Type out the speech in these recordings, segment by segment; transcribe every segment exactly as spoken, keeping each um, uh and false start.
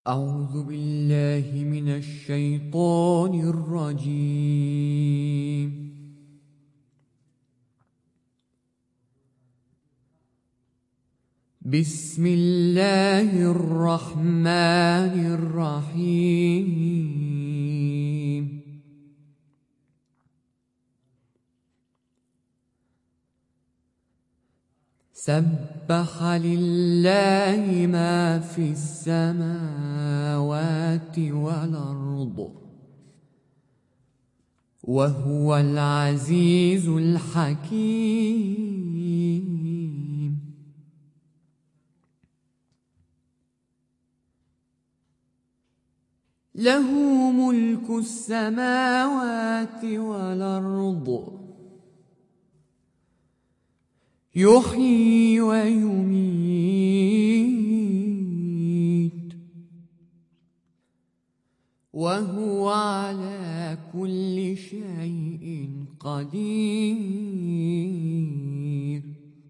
أعوذ بالله من الشيطان الرجيم. بسم الله الرحمن الرحيم. سبح لله ما في السماوات والأرض وهو العزيز الحكيم. له ملك السماوات والأرض يحيي ويميت وهو على كل شيء قدير.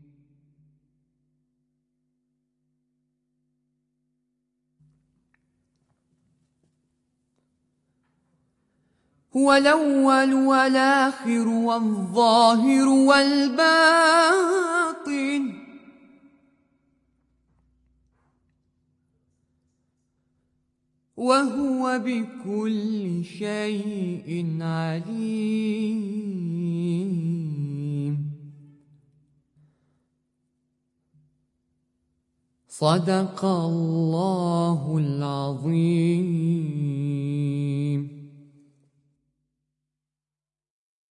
هو الأول والآخر والظاهر والباطن وهو بكل شيء عليم. صدق الله العظيم.